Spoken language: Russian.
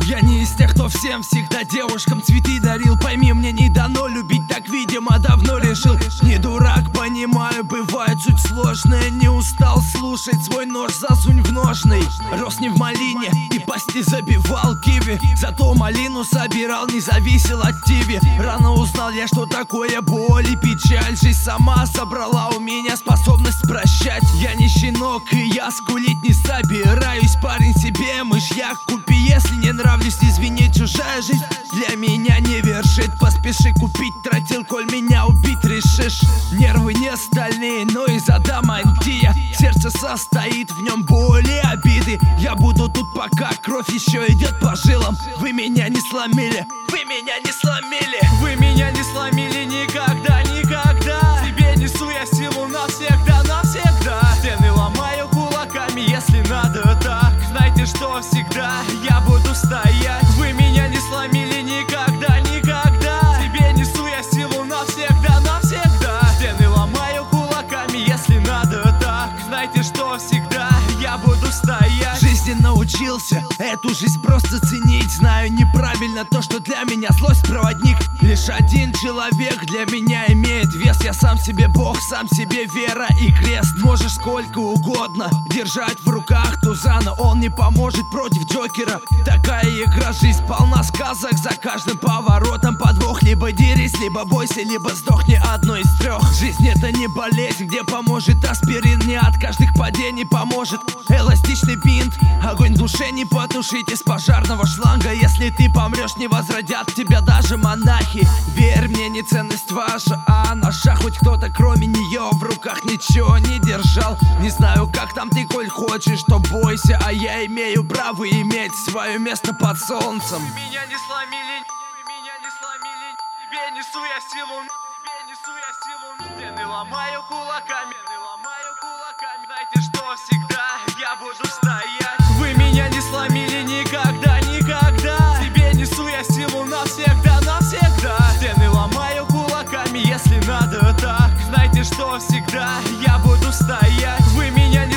Я не из тех, кто всем всегда девушкам цветы дарил. Пойми, мне не дано любить, так, видимо, давно решил. Не дурак, понимаю, бывает суть сложная. Не устал слушать, свой нож засунь в ножный. Рос не в малине и пасти забивал киви, зато малину собирал, не зависел от тиви. Рано узнал я, что такое боль и печаль. Жизнь сама собрала у меня способность прощать. Я не щенок и я скулить не собираюсь. Парень, себе мышьяк купи, если не нравлюсь, извини, чужая жизнь для меня не вершит. Поспеши купить, тратил, коль меня убить решишь. Нервы не стальные, но из адамантия. Сердце состоит, в нем боли и обиды. Я буду тут, пока кровь еще идет по жилам. Вы меня не сломили, вы меня не сломили, вы меня не сломили никогда, никогда. Тебе несу я силу навсегда, навсегда. Стены ломаю кулаками, если надо так. Знайте, что всегда я буду стоять. Вы меня не сломили никогда, никогда. Тебе несу я силу навсегда, навсегда. Стены ломаю кулаками, если надо так. Знайте, что всегда я буду стоять. Жизни научился эту жизнь просто ценить. Знаю неправильно то, что для меня злость проводник. Лишь один человек для меня имеет вес. Я сам себе Бог, сам себе вера и крест. Можешь сколько угодно держать в руках туза, но он не поможет против Джокера. Такая игра, жизнь полна сказок. За каждым поворотом подвох. Либо дерись, либо бойся, либо сдохни, одно из трех. Жизнь это не болезнь, где поможет аспирин. Не от каждых падений поможет эластичный бинт. Огонь в душе не потушить из пожарного шланга. Если ты помрешь, не возродят тебя даже монахи. Верь мне, не ценность ваша, а наша. Хоть кто-то кроме нее в руках ничего не держал. Не знаю, как там ты, коль хочешь, то бойся. А я имею право иметь свое место под солнцем. Вы меня не сломили, вы меня не сломили. Тебе несу я силу, тебе несу я силу. Стены ломаю кулаками, стены ломаю кулаками. Знайте, что всегда я буду стоять. Вы меня не сломили никогда, никогда. Тебе несу я силу навсегда, навсегда. Стены ломаю кулаками, если надо так. Знайте, что всегда я буду стоять. Вы меня не